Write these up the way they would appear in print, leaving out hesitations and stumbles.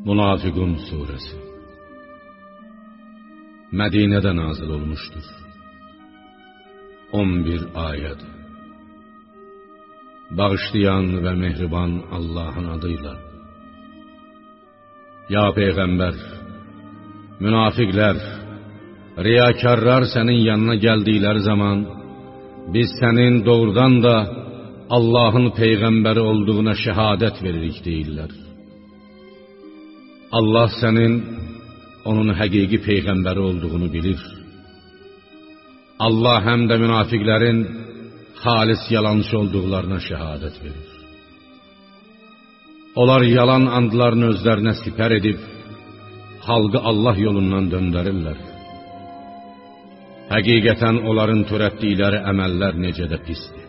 Münafiqun suresi Mədinədə nazil olmuşdur. 11 ayəd. Bağışlayan və mehriban Allahın adıyla. Ya Peyğəmbər, münafiqlər, riyakarlar sənin yanına gəldikləri zaman biz sənin doğrudan da Allahın Peyğəmbəri olduğuna şəhadət veririk deyirlər. Allah sənin onun həqiqi Peyğəmbəri olduğunu bilir. Allah həm də münafiqlərin xalis yalançı olduqlarına şəhadət verir. Onlar yalan andlarını özlərinə sipər edib, xalqı Allah yolundan döndərirlər. Həqiqətən onların törətdikləri əməllər necə də pisdir.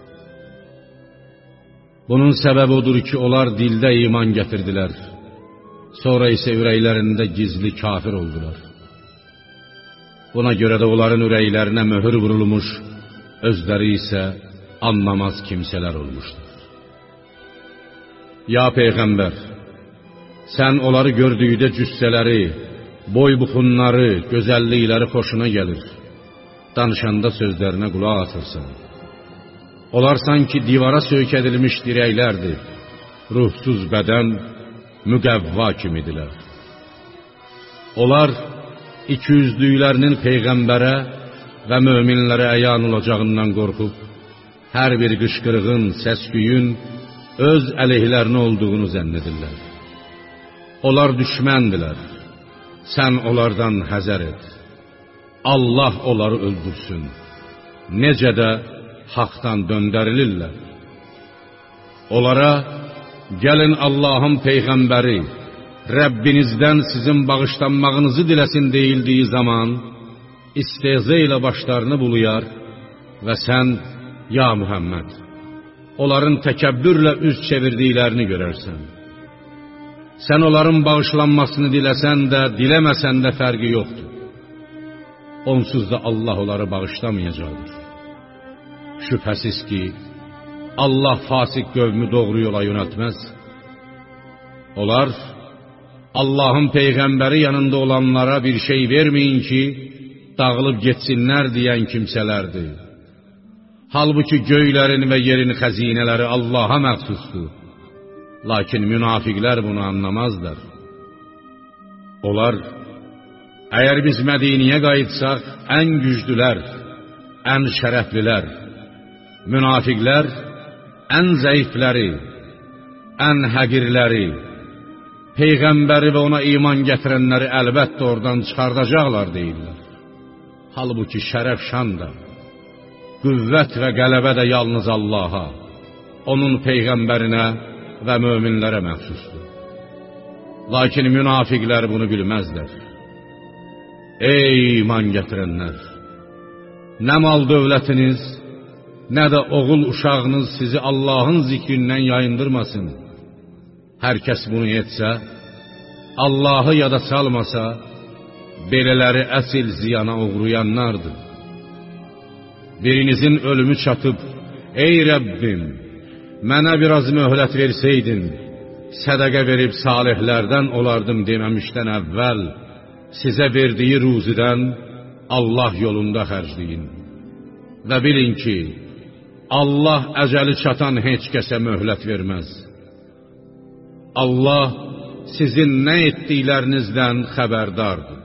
Bunun səbəbi odur ki, onlar dildə iman gətirdilər, sonra isə ürəklərində gizli kafir oldular. Buna görə də onların ürəklərinə möhür vurulmuş, özləri isə anlamaz kimsələr olmuşdur. Ya Peyğəmbər, sən onları gördükdə cüssələri, boy-buxunları, gözəllikləri xoşuna gəlir. Danışanda sözlərinə qulaq asırsan. Onlar sanki divara söykədilmiş dirəklərdir, ruhsuz bədən, müqəvva kimidirlər. Onlar ikiyüzlüklərinin Peyğəmbərə və möminlərə əyan olacağından qorxub, hər bir qışqırığın, səs-küyün öz əleyhlərinə olduğunu zənn edirlər. Onlar düşməndilər, sən onlardan həzər et. Allah onları öldürsün, necə də haqdan döndərilirlər. Onlara, gəlin Allahın Peyğəmbəri, Rəbbinizdən sizin bağışlanmağınızı diləsin deyildiyi zaman, istehza ilə başlarını buluyar və sən, ya Muhammed, onların təkəbbürlə üz çevirdiklərini görərsən. Sən onların bağışlanmasını diləsən də, diləməsən də fərqi yoxdur. Onsuz da Allah onları bağışlamayacaqdır. Şübhəsiz ki, Allah fasik qövmü doğru yola yönəltməz. Onlar, Allahın Peyğəmbəri yanında olanlara bir şey verməyin ki, dağılıb getsinlər deyən kimsələrdir. Halbuki göylərin və yerin xəzinələri Allaha məxsusdur. Lakin münafiqlər bunu anlamazlar. Onlar, əgər biz Mədiniyə qayıtsaq, ən güclülər, ən şərəflilər, münafiqlər, ən zəifləri, ən həqirləri, Peyğəmbəri və ona iman gətirənləri əlbəttə oradan çıxardacaqlar deyirlər. Halbuki şərəf şan da, qüvvət və qələbə də yalnız Allaha, onun Peyğəmbərinə və möminlərə məxsusdur. Lakin münafiqlər bunu bilməzlər. Ey iman gətirənlər! Nə mal dövlətiniz, nə də oğul uşağınız sizi Allahın zikrindən yayındırmasın. Hər kəs bunu etsə, Allahı yada salmasa, belələri əsil ziyana uğrayanlardır. Birinizin ölümü çatıb, ey Rəbbim, mənə biraz möhlət versəydin, sədəqə verib salihlərdən olardım deməmişdən əvvəl, sizə verdiyi ruzidən Allah yolunda xərcləyin. Və bilin ki, Allah əcəli çatan heç kəsə möhlət verməz. Allah sizin nə etdiklərinizdən xəbərdardır.